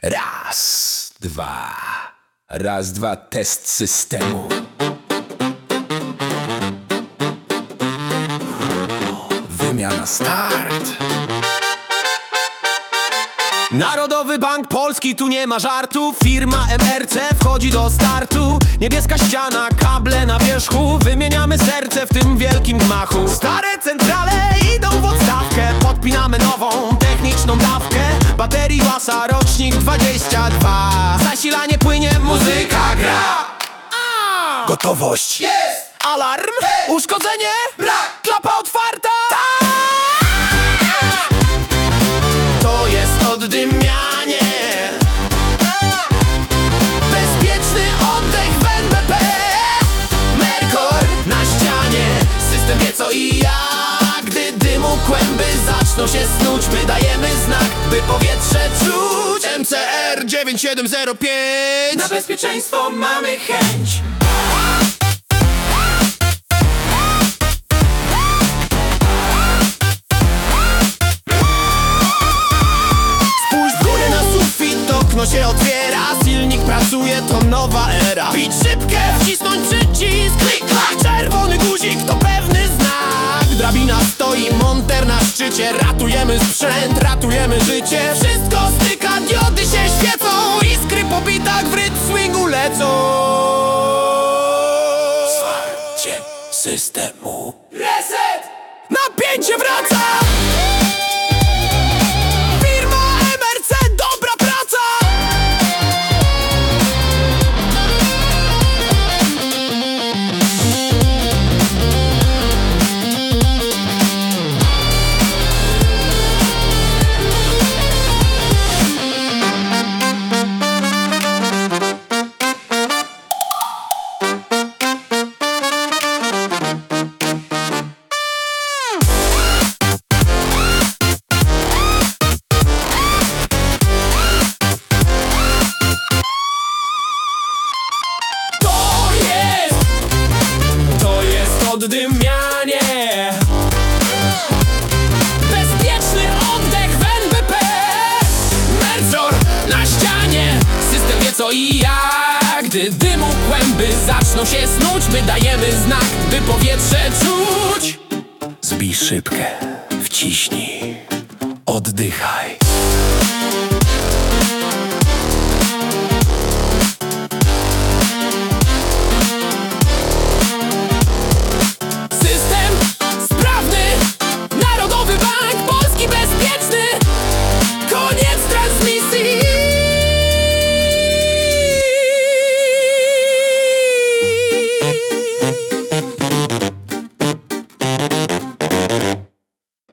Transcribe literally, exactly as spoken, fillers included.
Raz, dwa, raz, dwa, test systemu. Wymiana start. Narodowy Bank Polski, tu nie ma żartów. Firma M R C wchodzi do startu. Niebieska ściana, kable na wierzchu. Wymieniamy serce w tym wielkim gmachu. Stare centrale idą w odstawkę. Podpinamy nową, techniczną dawkę. Baterii łasa, rocznik dwadzieścia dwa. Zasilanie płynie, muzyka gra. A! Gotowość. Jest! Alarm! Hey! Uszkodzenie! Brak! Klapa otwarta! To jest oddymianie. Bezpieczny oddech w N B P. Mercor na ścianie. System wie co i jak. Gdy dymu kłęby zaczną się snuć, my dajemy znak, by powietrze czuć. M C R dziewięć siedem zero pięć. Na bezpieczeństwo mamy chęć. Okno się otwiera, silnik pracuje, to nowa era. Bić szybkę, wcisnąć przycisk, klik, klak. Czerwony guzik to pewny znak. Drabina stoi, monter na szczycie. Ratujemy sprzęt, ratujemy życie. Wszystko styka, diody się świecą. Iskry po bitach w rytm swingu lecą. Wsparcie systemu. Reset! Napięcie wraca! Oddymianie. Bezpieczny oddech w N B P. Mercor na ścianie. System wie co i jak. Gdy dymu kłęby zaczną się snuć, my dajemy znak, by powietrze czuć. Zbij szybkę, wciśnij, oddychaj.